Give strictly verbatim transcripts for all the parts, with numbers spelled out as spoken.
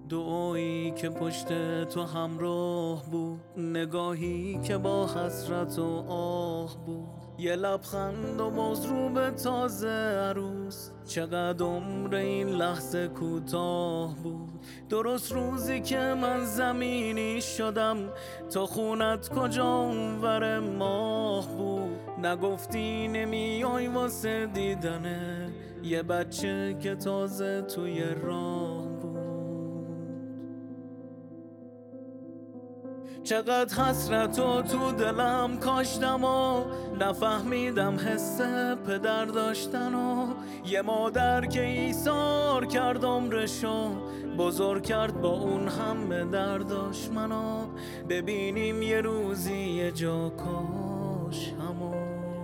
دعایی که پشت تو همراه بود، نگاهی که با حسرت و آه بود، یه لبخند و موضوع به تازه عروس. چقدر عمر این لحظه کوتاه بود. درست روزی که من زمینی شدم، تا خونت کجا اونور ماه بود. نگفتی نمیای واسه دیدنه یه بچه که تازه توی راه بود. چقدر حسرتو تو دلم کاشتم و نفهمیدم حس پدر داشتن و یه مادر که ایثار کرد عمرشو، بزرگ کرد با اون همه درداش منو. ببینیم یه روزی یه جا کاش همو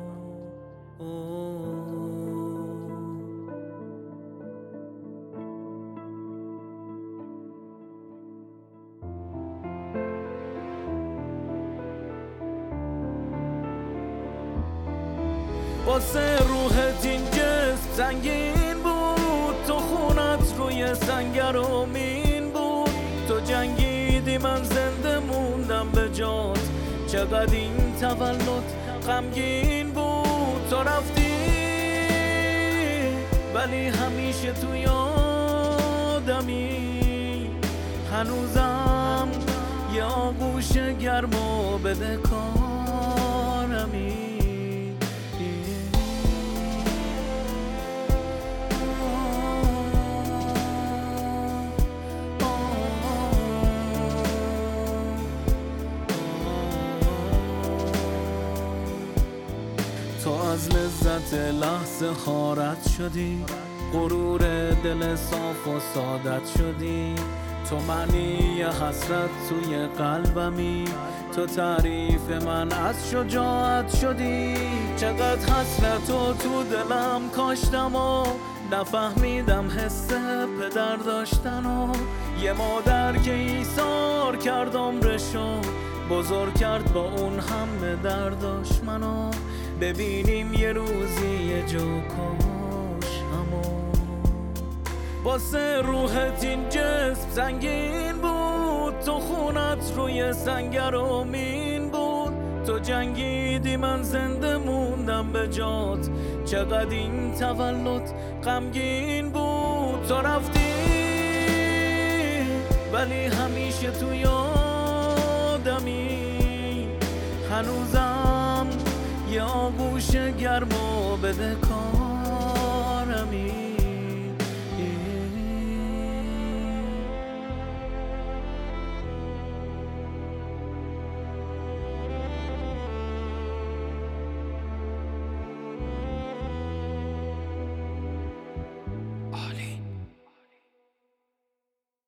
واسه روحت این جسم سنگین بود، تو خونت روی سنگرامین بود. تو جنگیدی من زنده موندم به جات، چقدر این تولد غمگین بود. تو رفتی ولی همیشه تو یادمی، هنوزم یه آغوش گرم و بده کارمی. تو از لذت لحظه خارت شدی، غرور دل صاف و سعادت شدی. تو معنی حسرت توی قلبمی، تو تعریف من از شجاعت شدی. چقدر حسرتو تو دلم کاشتم و نفهمیدم حس پدر داشتن و یه مادر که ایثار کرد عمرشو، بزرگ کرد با اون همه درداش منو. ببینیم یه روزی یه جا کاش همو واسه روحت این جسم سنگین بود، تو خونت روی سنگرامین بود. تو جنگیدی من زنده موندم به جات، چقدر این تولد غمگین بود. تو رفتی ولی همیشه تو یادمی، هنوزم یه آغوش گرم و بده کارمی.